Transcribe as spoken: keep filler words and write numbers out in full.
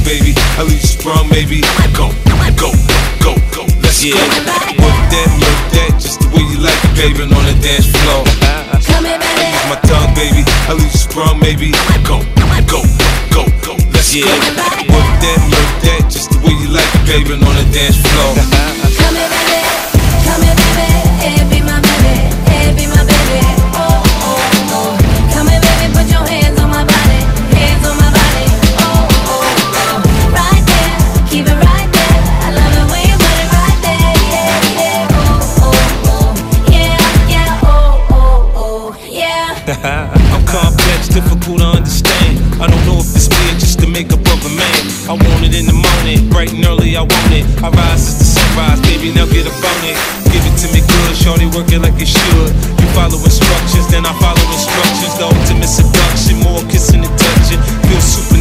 baby. I leave you sprung, baby. Go, go, go, go. Let's yeah. go. Work that, work that, just the way you like it, baby. On the dance floor. Come here, baby. Use my tongue, baby. I leave you sprung, baby. Go, go, go, go. Let's yeah. go. Work that, work that, just the way you like it, baby. On the dance floor. Come here, baby. Come here, baby. Hey, be my baby. Hey, be my baby. Oh, oh, oh. Come here, baby. Put your hands on my body. Hands on my body. Oh, oh, oh. Right there. Keep it right there. I love it when you put it right there. Yeah, yeah. Oh, oh, oh. Yeah, yeah. Oh, oh, oh. Yeah. I'm complex, difficult to understand. I don't know if it's weird just the makeup of a man. I want it in the morning, bright and early I want it. I rise as the sunrise, baby, now get up on it. Give it to me good, shorty, work it like it should. You follow instructions, then I follow instructions. The ultimate seduction, more kissing and touching. Feel super